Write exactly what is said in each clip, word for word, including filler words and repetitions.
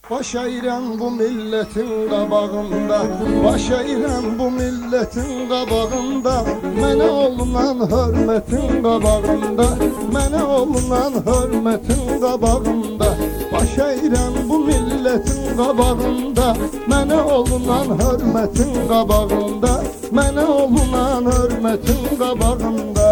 Baş eğrən bu milletin qabağında, baş eğrən bu milletin qabağında, mənə olunan hörmətin qabağında, mənə olunan hörmətin qabağında, baş eğrən bu milletin qabağında, mənə olunan hörmətin qabağında, mənə olunan hörmətin qabağında.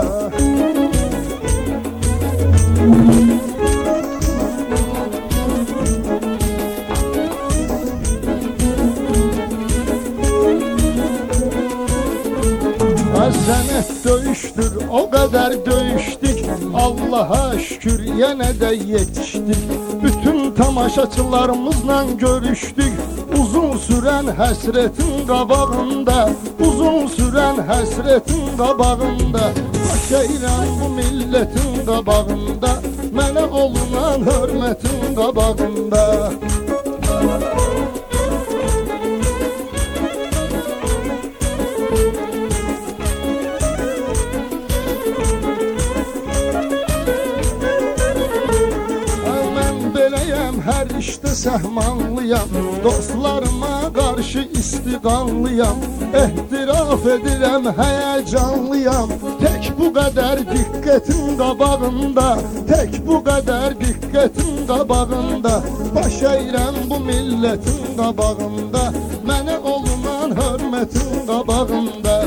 Sənət döyüşdür, o qədər döyüşdük, Allaha şükür yenə də yetişdik. Bütün tamaşaçılarımızla görüşdük, uzun sürən həsrətin qabağında, uzun sürən həsrətin qabağında, baş eğrən bu milletin qabağında, mənə olunan hörmətin qabağında. Hər işdə səhmanlıyam, dostlarıma qarşı istiqanlıyam, ehtiraf edirəm həyəcanlıyam, tək bu qədər diqqətin qabağında, tək bu qədər diqqətin qabağında, baş eğrən bu milletin qabağında, mənə olunan hörmətin qabağında.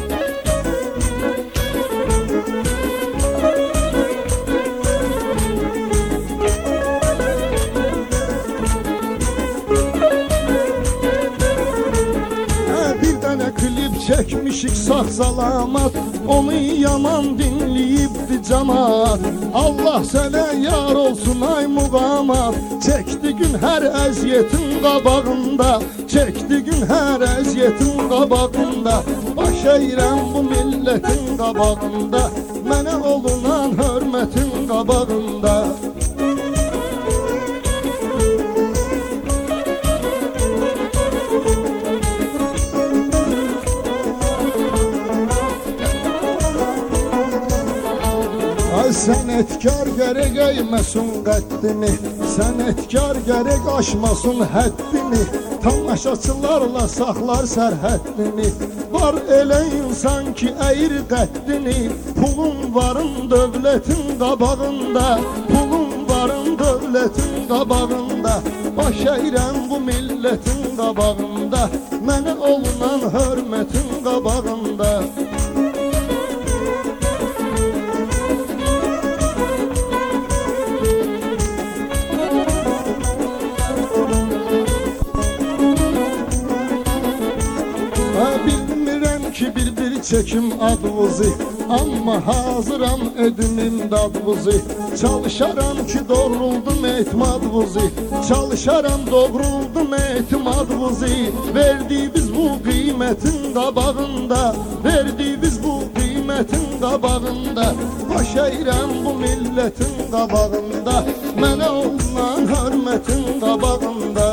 Çekmişik sağ salamat, onu yaman dinleyibdi cemaat. Allah sənə yar olsun ay muğamat, çekdi gün hər əziyetin qabağında, çekdi gün hər əziyetin qabağında, baş eğrən bu milletin qabağında, mənə olunan hörmətin qabağında. Sənətkar gərək əyməsin qəddini, sənətkar gərək aşmasın həddini, tamaşaçılarla saxlar sərhəddini. Var elə insan ki əyir qəddini, pulun varın dövlətin qabağında, pulun varın dövlətin qabağında, baş eğrən bu milletin qabağında, mənə olunan hörmətin qabağında. Ki bir-bir çekim advızı, amma hazıram edimim dadvızı, çalışaram ki doğruldum etmadvızı, çalışaram doğruldum etmadvızı, verdiğimiz bu kıymetin qabağında, verdiğimiz bu kıymetin qabağında, baş eğrən bu milletin qabağında, mənə olunan hörmətin qabağında.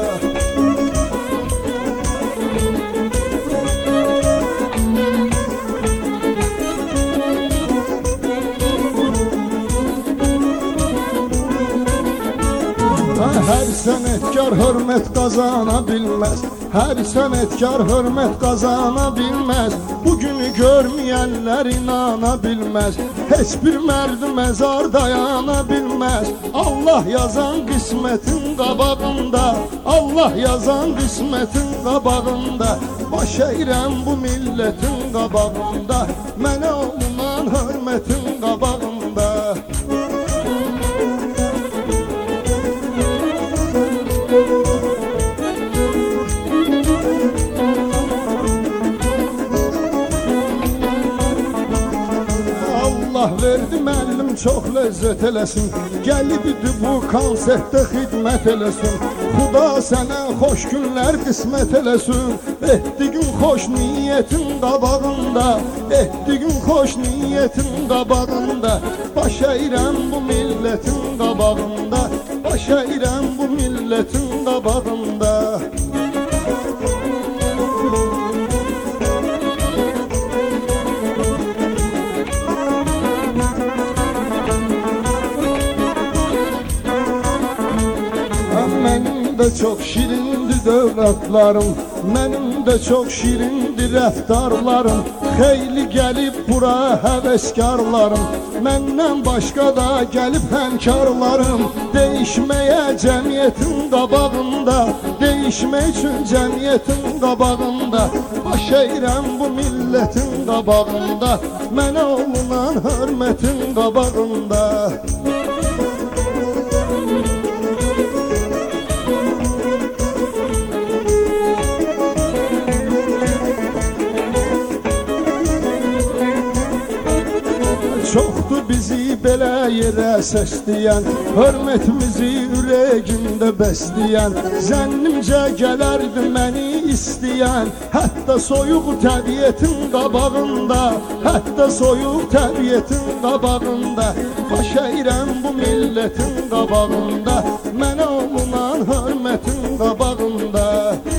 Hər sənətkar hörmət qazana bilməz, hər sənətkar hörmət qazana bilməz, bugünü görməyənlər inana bilməz, heç bir mərd məzar dayana bilməz. Allah yazan qismətin qabağında, Allah yazan qismətin qabağında, baş eğrən bu milletin qabağında, mənə olunan hörmətin qabağında. Allah verdi müəllim çox ləzzət eləsin, gəlib idi bu konsertdə xidmət eləsin, Xuda sənə xoş günlər qismət eləsin, etdi gün xoş niyyətin qabağında, etdi gün xoş niyyətin qabağında, baş eğrən bu milletin qabağında, baş eğrən bu milletin qabağında. de çok şirindir dövlətlərim, mənim də çox şirindir rəftarlarım. Xeyli gəlib bura həvəskarlarım, məndən başqa da gəlib həmkarlarım. Değişməyə cəmiyyətin qabağında, değişmək üçün cəmiyyətin qabağında, baş eyrəm bu millətin qabağında, mənə olunan hörmətin qabağında. Çoxdur bizi belə yerə səsləyən, hörmətimizi ürəyimdə bəsləyən, zənnimcə gələrdi məni istəyən. Hətta soyuq təbiətin qabağında, hətta soyuq təbiətin qabağında, baş eyrəm bu millətin qabağında, mənə olunan hörmətin qabağında.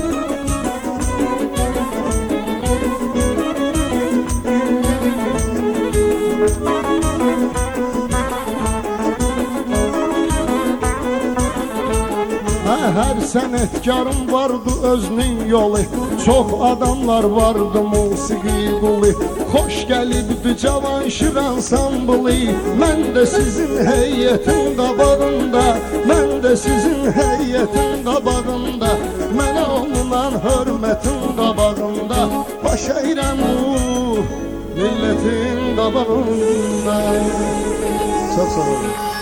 Hər sənətkarın vardı özünün yolu, çox adamlar vardı musiqi qulu. Xoş gəlibdi Cavan Şir ansamblı, mən də sizin heyətin qabağında, mən də sizin heyətin qabağında, mənə olunan hörmətin qabağında, baş eyrəm bu millətin qabağında. Çox sağ olun.